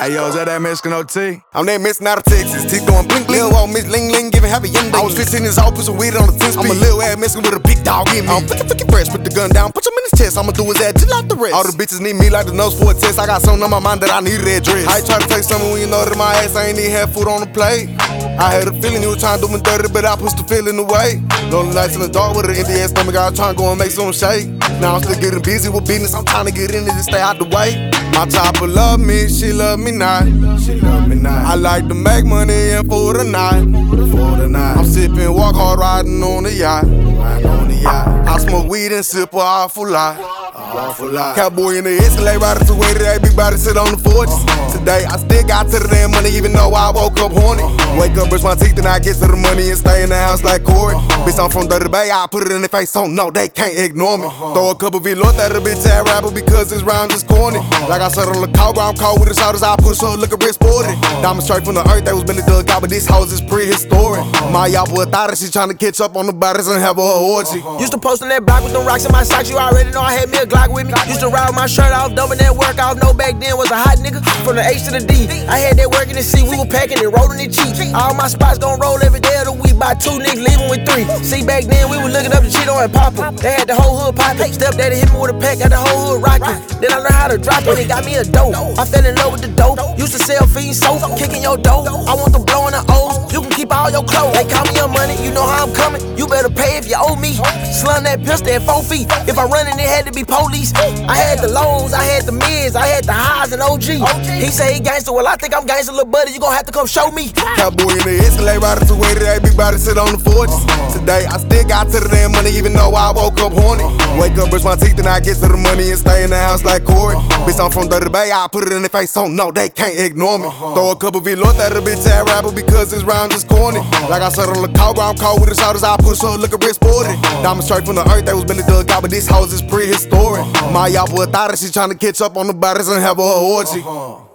Hey yo, is that Mexican OT? I'm that Mexican out of Texas. Teeth going blink blink. Lil' old Miss Ling Ling giving happy ending. I was 15 years old, put some weed on the 10 speed. I'm a little ass Mexican with a big dog in me. I'm freaking fresh, put the gun down, put him in his chest. I'ma do his ass just like the rest. All the bitches need me like the nose for a test. I got something on my mind that I need to address. I ain't try to take something when you know that my ass ain't even had food on the plate. I had a feeling you was trying to do me dirty, but I pushed the feeling away. Lonely nights in the dark with an empty ass stomach, I was trying to go and make some shake. Now I'm still getting busy with business, I'm trying to get in it and stay out the way. My chopper love me, she love me not. I like to make money and for the night. I'm sipping, walk hard, riding on the yacht. I smoke weed and sip an awful lot. Cowboy in the Escalade, riding to way that big body sit on the fortress. Today I still got to the damn money, even though I woke up horny. Wake up, brush my teeth, and I get to the money and stay in the house like Corey. Bitch, I'm from Dirty Bay, I put it in their face, so no, they can't ignore me. Throw a couple velours at a bitch ass rapper because this round is corny. Like I said on the call, I'm cold with the shouters, I push her, look a bit sporty. Diamond straight from the earth, they was been dug out, but this house is prehistoric. My y'all thought that she tryna catch up on the bodies and have her orgy. Used to post on that block with them rocks in my socks, you already know I had me a Glock with me. Used to ride with my shirt off, dumping that work off, no back then was a hot nigga. From the H to the D, I had that work in the C, we were packing and rolling it cheap. All my spots gon' roll every day of the week, by 2 niggas leaving with 3. See, back then we were looking up the Cheeto and Papa. They had the whole hood poppin', stepdaddy hit me with a pack, got the whole hood rockin'. Then I learned how to drop it, it got me a dope. I fell in love with the dope, used to sell fiends soap, kicking your dough. I want the blow in the O's, you can keep all your clothes. They call me your money, you know how I'm coming, you better pay if you owe me. Slung that pistol at 4 feet, if I run in it had to be police. I had the lows, I had the mids, I had the highs and OG. He say he gangster, well I think I'm gangster, little buddy, you gon' have to come show me. Cowboy in the Escalade, riding to way that big body sit on the fortress. Today I still got to the damn money, even though I woke up horny. Wake up, brush my teeth, and I get to the money and stay in the house like Corey. Bitch, I'm from Dirty Bay, I put it in their face, so no, they can't ignore me. Throw a couple velours at a bitch ass rapper because this round is corny. Like I said on the call, I'm cold with the shouters, I push her, look a bit sporty. Diamond straight from the earth, they was been dug out, but this house is prehistoric. My y'all thought that she tryna catch up on the bodies and have her orgy.